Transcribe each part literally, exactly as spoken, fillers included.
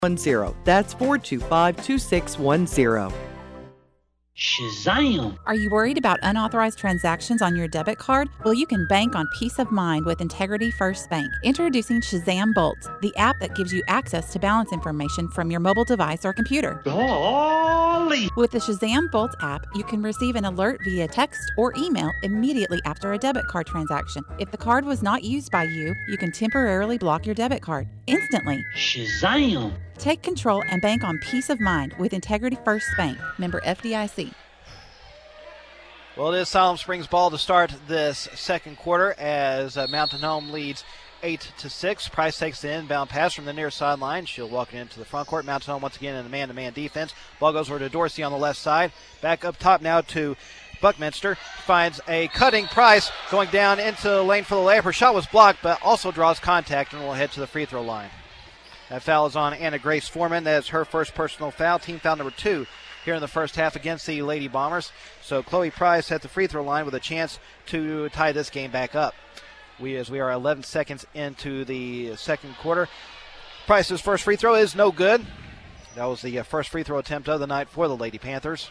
one zero. That's four two five, two six one zero. Shazam! Are you worried about unauthorized transactions on your debit card? Well, you can bank on peace of mind with Integrity First Bank. Introducing Shazam Bolt, the app that gives you access to balance information from your mobile device or computer. Golly! With the Shazam Bolt app, you can receive an alert via text or email immediately after a debit card transaction. If the card was not used by you, you can temporarily block your debit card instantly. Shazam! Take control and bank on peace of mind with Integrity First Bank, member F D I C. Well, it is Siloam Springs ball to start this second quarter as uh, Mountain Home leads eight to six. Price takes the inbound pass from the near sideline. She'll walk it into the front court. Mountain Home once again in a man-to-man defense. Ball goes over to Dorsey on the left side. Back up top now to Buckminster. Finds a cutting Price going down into the lane for the layup. Her shot was blocked, but also draws contact and will head to the free throw line. That foul is on Anna Grace Foreman. That is her first personal foul, team foul number two here in the first half against the Lady Bombers. So Chloe Price at the free throw line with a chance to tie this game back up. We, as we are eleven seconds into the second quarter. Price's first free throw is no good. That was the first free throw attempt of the night for the Lady Panthers.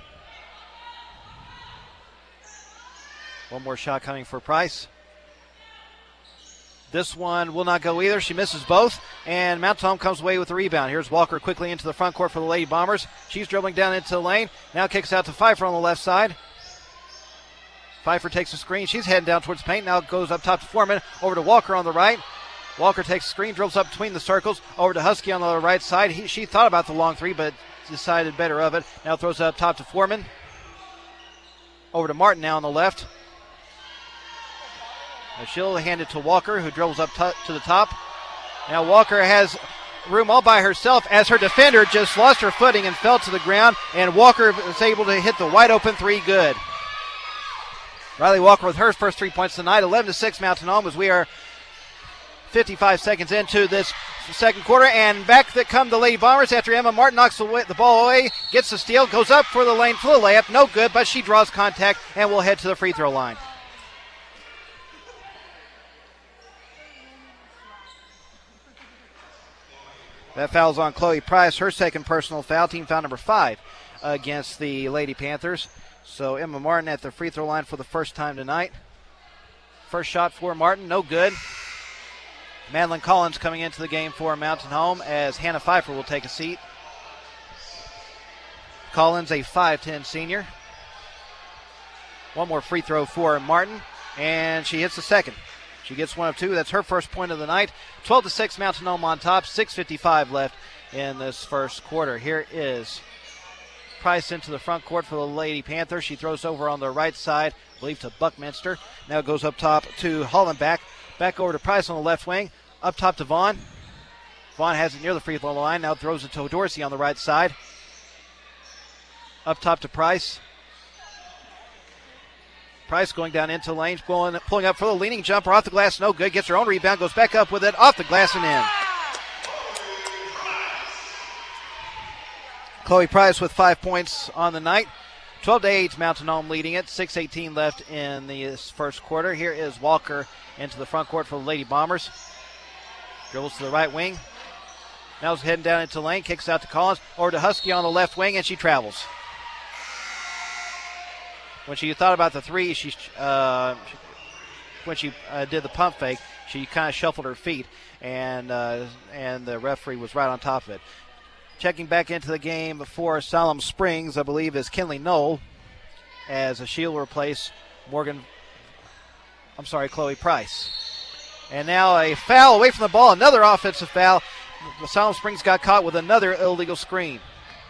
One more shot coming for Price. This one will not go either. She misses both, and Mountain Home comes away with the rebound. Here's Walker quickly into the front court for the Lady Bombers. She's dribbling down into the lane. Now kicks out to Pfeiffer on the left side. Pfeiffer takes a screen. She's heading down towards the paint. Now goes up top to Foreman. Over to Walker on the right. Walker takes a screen, dribbles up between the circles. Over to Husky on the right side. He, she thought about the long three, but decided better of it. Now throws it up top to Foreman. Over to Martin now on the left. She'll hand it to Walker, who dribbles up t- to the top. Now Walker has room all by herself as her defender just lost her footing and fell to the ground, and Walker was able to hit the wide open three good. Riley Walker with her first three points tonight. eleven to six Mountain Home as we are fifty-five seconds into this second quarter, and back that come the Lady Bombers after Emma Martin knocks the ball away, gets the steal, goes up for the lane for the layup. No good, but she draws contact and will head to the free throw line. That foul's on Chloe Price, her second personal foul, team foul number five against the Lady Panthers. So Emma Martin at the free throw line for the first time tonight. First shot for Martin, no good. Madeline Collins coming into the game for Mountain Home as Hannah Pfeiffer will take a seat. Collins, a five ten senior. One more free throw for Martin, and she hits the second. She gets one of two. That's her first point of the night. twelve to six Mountain Home on top. six fifty-five left in this first quarter. Here is Price into the front court for the Lady Panthers. She throws over on the right side, I believe to Buckminster. Now goes up top to Hollenbach. Back over to Price on the left wing. Up top to Vaughn. Vaughn has it near the free throw line. Now throws it to Dorsey on the right side. Up top to Price. Price going down into lanes, pulling, pulling up for the leaning jumper off the glass, no good. Gets her own rebound, goes back up with it, off the glass and in. Chloe Price with five points on the night. twelve to eight, Mountain Home leading it. six eighteen left in the first quarter. Here is Walker into the front court for the Lady Bombers. Dribbles to the right wing. Now is heading down into the lane, kicks out to Collins, over to Husky on the left wing, and she travels. When she thought about the three, she, uh, when she uh, did the pump fake, she kind of shuffled her feet, and uh, and the referee was right on top of it. Checking back into the game for Siloam Springs, I believe, is Kinley Knoll, as she'll replace Morgan, I'm sorry, Chloe Price. And now a foul away from the ball, another offensive foul. Siloam Springs got caught with another illegal screen.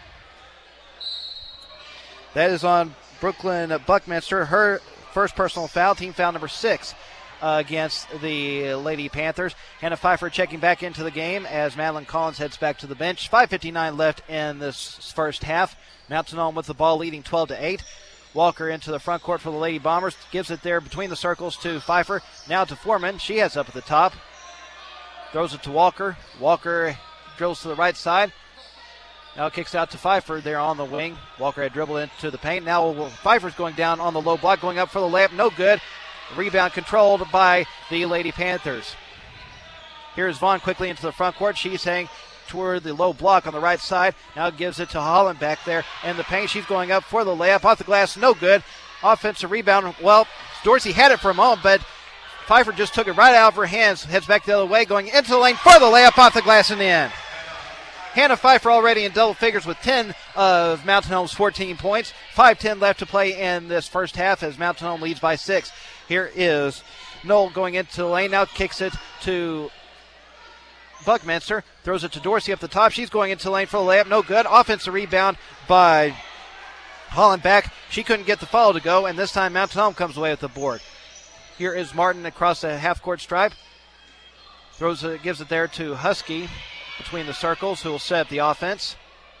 That is on Brooklyn Buckminster, her first personal foul, team foul number six uh, against the Lady Panthers. Hannah Pfeiffer checking back into the game as Madeline Collins heads back to the bench. five fifty-nine left in this first half. Mountain Home with the ball leading twelve to eight. Walker into the front court for the Lady Bombers. Gives it there between the circles to Pfeiffer. Now to Foreman. She has up at the top. Throws it to Walker. Walker drills to the right side. Now kicks out to Pfeiffer there on the wing. Walker had dribbled into the paint. Now Pfeiffer's going down on the low block, going up for the layup. No good. Rebound controlled by the Lady Panthers. Here's Vaughn quickly into the front court. She's saying toward the low block on the right side. Now gives it to Holland back there in the paint. She's going up for the layup. Off the glass, no good. Offensive rebound. Well, Dorsey had it for a moment, but Pfeiffer just took it right out of her hands. Heads back the other way, going into the lane for the layup off the glass and in. Hannah Pfeiffer already in double figures with ten of Mountain Home's fourteen points. five ten left to play in this first half as Mountain Home leads by six. Here is Knoll going into the lane. Now kicks it to Buckminster. Throws it to Dorsey up the top. She's going into the lane for the layup. No good. Offensive rebound by Holland back. She couldn't get the follow to go, and this time Mountain Home comes away with the board. Here is Martin across the half-court stripe. Throws it, gives it there to Husky between the circles, who will set up the offense.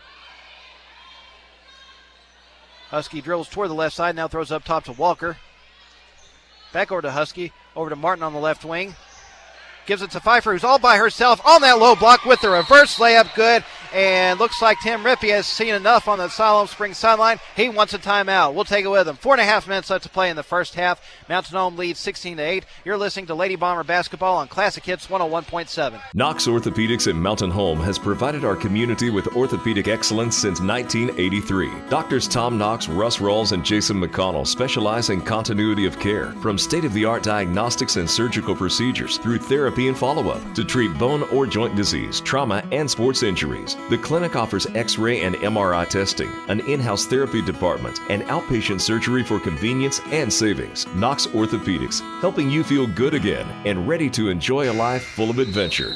Husky drills toward the left side, now throws up top to Walker. Back over to Husky, over to Martin on the left wing. Gives it to Pfeiffer, who's all by herself on that low block with the reverse layup. Good. And looks like Tim Rippey has seen enough on the Siloam Springs sideline. He wants a timeout. We'll take it with him. Four and a half minutes left to play in the first half. Mountain Home leads sixteen to eight. You're listening to Lady Bomber Basketball on Classic Hits one oh one point seven. Knox Orthopedics in Mountain Home has provided our community with orthopedic excellence since nineteen eighty-three. Doctors Tom Knox, Russ Rawls, and Jason McConnell specialize in continuity of care, from state-of-the-art diagnostics and surgical procedures through therapy and follow-up to treat bone or joint disease, trauma, and sports injuries. The clinic offers X-ray and M R I testing, an in-house therapy department, and outpatient surgery for convenience and savings. Knox Orthopedics, helping you feel good again and ready to enjoy a life full of adventure.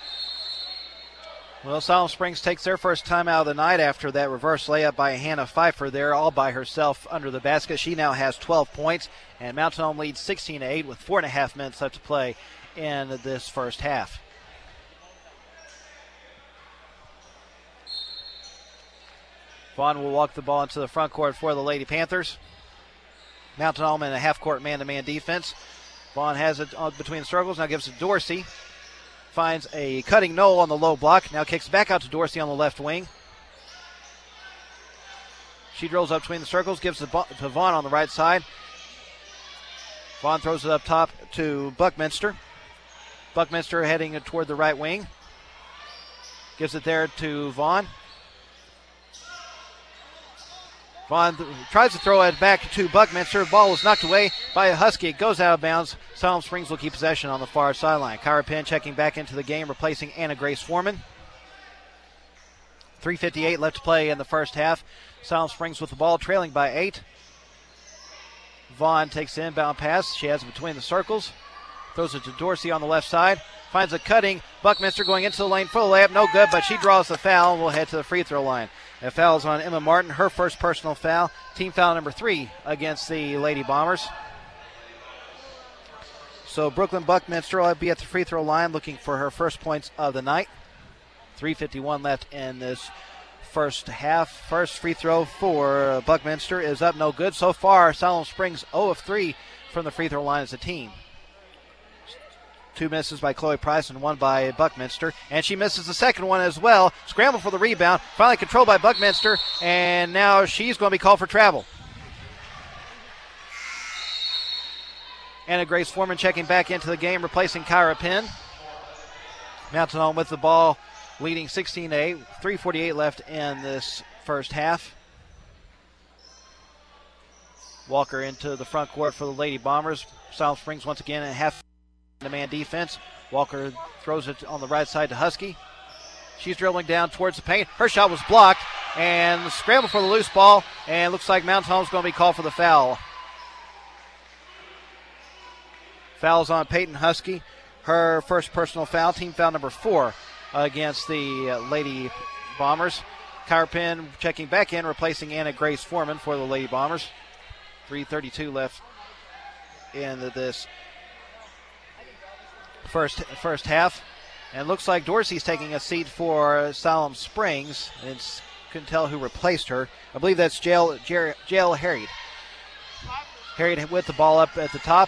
Well, Siloam Springs takes their first time out of the night after that reverse layup by Hannah Pfeiffer there, all by herself under the basket. She now has twelve points, and Mountain Home leads sixteen to eight with four and a half minutes left to play in this first half. Vaughn will walk the ball into the front court for the Lady Panthers. Mountain Home in a half-court man-to-man defense. Vaughn has it on between the circles. Now gives it to Dorsey. Finds a cutting Knoll on the low block. Now kicks back out to Dorsey on the left wing. She drills up between the circles. Gives it to Vaughn on the right side. Vaughn throws it up top to Buckminster. Buckminster heading toward the right wing. Gives it there to Vaughn. Vaughn th- tries to throw it back to Buckminster. Ball was knocked away by a Husky. It goes out of bounds. Siloam Springs will keep possession on the far sideline. Kyra Penn checking back into the game, replacing Anna Grace Foreman. three fifty-eight left to play in the first half. Siloam Springs with the ball, trailing by eight. Vaughn takes the inbound pass. She has it between the circles. Throws it to Dorsey on the left side. Finds a cutting. Buckminster going into the lane for the layup. No good, but she draws the foul and will head to the free throw line. A foul is on Emma Martin, her first personal foul. Team foul number three against the Lady Bombers. So Brooklyn Buckminster will be at the free throw line looking for her first points of the night. three fifty-one left in this first half. First free throw for Buckminster is up, no good. So far, Siloam Springs zero of three from the free throw line as a team. Two misses by Chloe Price and one by Buckminster. And she misses the second one as well. Scramble for the rebound. Finally controlled by Buckminster. And now she's going to be called for travel. Anna Grace Foreman checking back into the game, replacing Kyra Penn. Mountain Home with the ball, leading sixteen to eight. three forty-eight left in this first half. Walker into the front court for the Lady Bombers. Siloam Springs once again in half man defense. Walker throws it on the right side to Husky. She's dribbling down towards the paint. Her shot was blocked, and scramble for the loose ball, and looks like Mountain Home's going to be called for the foul. Foul's on Peyton Husky. Her first personal foul, team foul number four against the uh, Lady Bombers. Kyra Penn checking back in, replacing Anna Grace Foreman for the Lady Bombers. three thirty-two left in this First first half. And looks like Dorsey's taking a seat for Siloam Springs. It's couldn't tell who replaced her. I believe that's Jail, Jail, Jail Harried. Harried with the ball up at the top.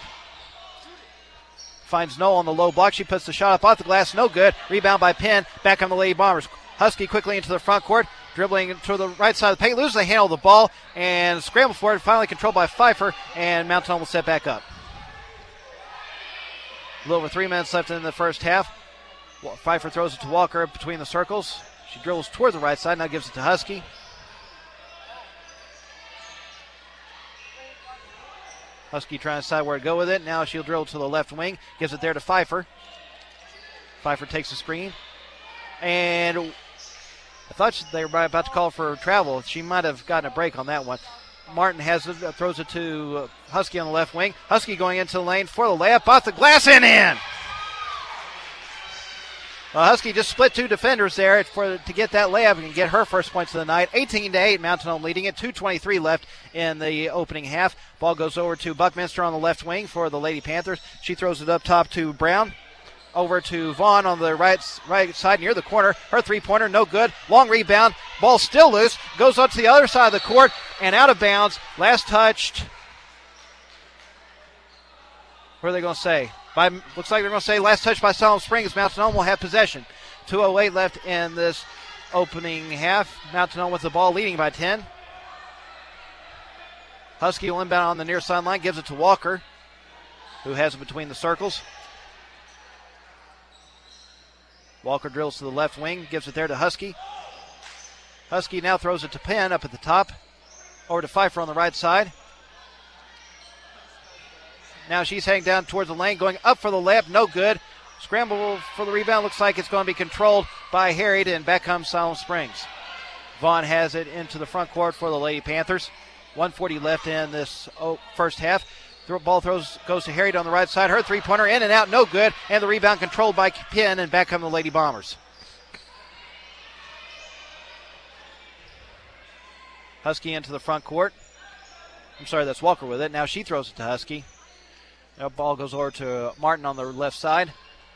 Finds Knoll on the low block. She puts the shot up off the glass. No good. Rebound by Penn. Back on the Lady Bombers. Husky quickly into the front court. Dribbling to the right side of the paint. Loses the handle of the ball and scramble for it. Finally controlled by Pfeiffer. And Mountain Home will set back up. A little over three minutes left in the first half. Pfeiffer throws it to Walker between the circles. She drills toward the right side, now gives it to Husky. Husky trying to decide where to go with it. Now she'll drill to the left wing, gives it there to Pfeiffer. Pfeiffer takes the screen. And I thought they were about to call for travel. She might have gotten a break on that one. Martin has it, throws it to Husky on the left wing. Husky going into the lane for the layup, off the glass and in. Well, Husky just split two defenders there for to get that layup and get her first points of the night. eighteen to eight, Mountain Home leading it. two twenty-three left in the opening half. Ball goes over to Buckminster on the left wing for the Lady Panthers. She throws it up top to Brown. Over to Vaughn on the right right side near the corner. Her three-pointer, no good. Long rebound. Ball still loose. Goes up to the other side of the court and out of bounds. Last touched. What are they going to say? By, looks like they're going to say last touch by Siloam Springs. Mountain Home will have possession. two oh eight left in this opening half. Mountain Home with the ball leading by ten. Husky will inbound on the near sideline. Gives it to Walker, who has it between the circles. Walker drills to the left wing. Gives it there to Husky. Husky now throws it to Penn up at the top. Over to Pfeiffer on the right side. Now she's heading down towards the lane, going up for the layup, no good. Scramble for the rebound, looks like it's going to be controlled by Harriet, and back comes Siloam Springs. Vaughn has it into the front court for the Lady Panthers. one forty left in this first half. The ball throws goes to Harriet on the right side. Her three-pointer in and out, no good, and the rebound controlled by Penn, and back come the Lady Bombers. Husky into the front court. I'm sorry, that's Walker with it. Now she throws it to Husky. Now ball goes over to Martin on the left side.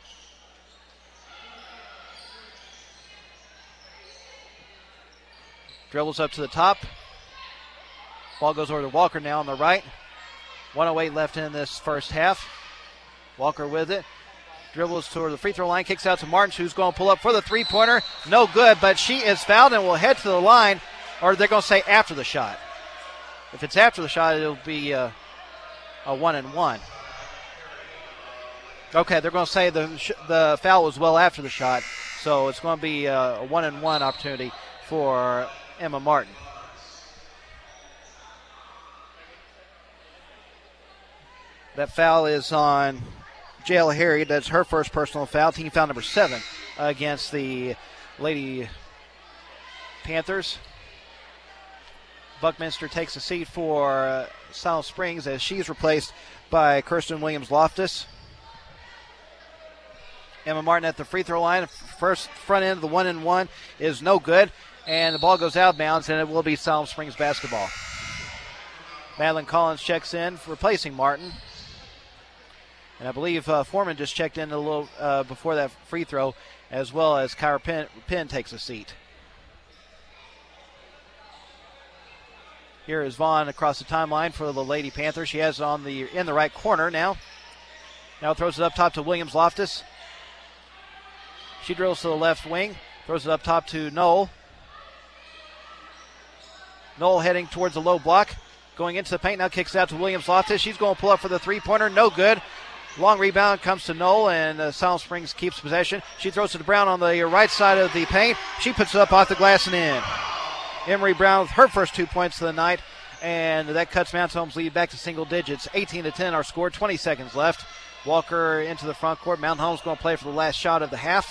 Dribbles up to the top. Ball goes over to Walker now on the right. one oh eight left in this first half. Walker with it. Dribbles toward the free throw line. Kicks out to Martin, who's going to pull up for the three-pointer. No good, but she is fouled and will head to the line. Or they're going to say after the shot. If it's after the shot, it'll be a, a one and one. Okay, they're going to say the sh- the foul was well after the shot, so it's going to be a, a one and one opportunity for Emma Martin. That foul is on J L Harriet. That's her first personal foul, team foul number seven against the Lady Panthers. Buckminster takes a seat for uh, Siloam Springs as she's replaced by Kirsten Williams-Loftus. Emma Martin at the free throw line. First front end of the one and one is no good, and the ball goes out of bounds, and it will be Siloam Springs basketball. Madeline Collins checks in, replacing Martin. And I believe uh, Foreman just checked in a little uh, before that free throw, as well as Kyra Penn, Penn takes a seat. Here is Vaughn across the timeline for the Lady Panthers. She has it on the in the right corner now. Now throws it up top to Williams-Loftus. She drills to the left wing, throws it up top to Knoll. Knoll heading towards the low block, going into the paint, now kicks out to Williams-Loftus. She's going to pull up for the three-pointer, no good. Long rebound comes to Knoll, and uh, Siloam Springs keeps possession. She throws it to Brown on the right side of the paint. She puts it up off the glass and in. Emery Brown with her first two points of the night, and that cuts Mountain Home's lead back to single digits. eighteen to ten our score, twenty seconds left. Walker into the front court. Mountain Home's going to play for the last shot of the half.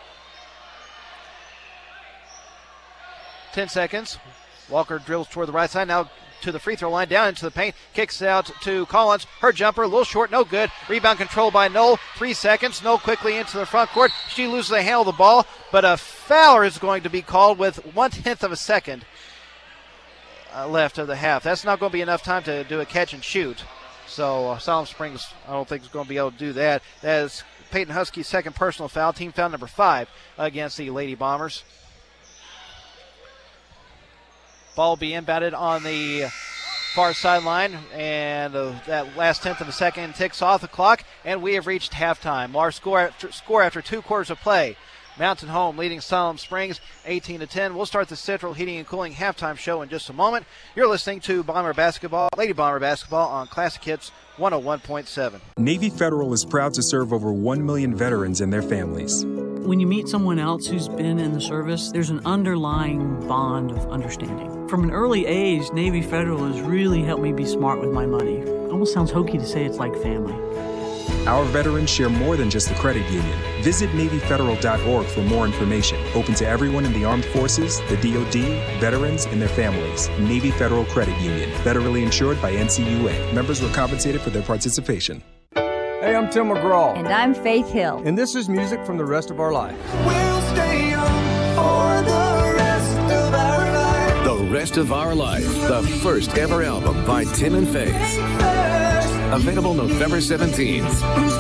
ten seconds. Walker drills toward the right side, now to the free throw line, down into the paint, kicks out to Collins. Her jumper, a little short, no good. Rebound controlled by Knoll. Three seconds. Knoll quickly into the front court. She loses the handle of the ball, but a foul is going to be called with one tenth of a second uh, left of the half. That's not going to be enough time to do a catch and shoot. So uh, Siloam Springs, I don't think is going to be able to do that. That is Peyton Husky's second personal foul, team foul number five against the Lady Bombers. Ball will be inbounded on the far sideline, and uh, that last tenth of a second ticks off the clock, and we have reached halftime. Our score after, score after two quarters of play. Mountain Home leading Siloam Springs eighteen to ten. We'll start the Central Heating and Cooling halftime show in just a moment. You're listening to Bomber Basketball, Lady Bomber Basketball on Classic Hits one oh one point seven. Navy Federal is proud to serve over one million veterans and their families. When you meet someone else who's been in the service, there's an underlying bond of understanding. From an early age, Navy Federal has really helped me be smart with my money. It almost sounds hokey to say it's like family. Our veterans share more than just the credit union. Visit Navy Federal dot org for more information. Open to everyone in the armed forces, the D O D, veterans, and their families. Navy Federal Credit Union. Federally insured by N C U A. Members were compensated for their participation. Hey, I'm Tim McGraw. And I'm Faith Hill. And this is music from the rest of our life. We'll stay young for the rest of our life. The Rest of Our Life, the first ever album by Tim and Faith. Available November seventeenth.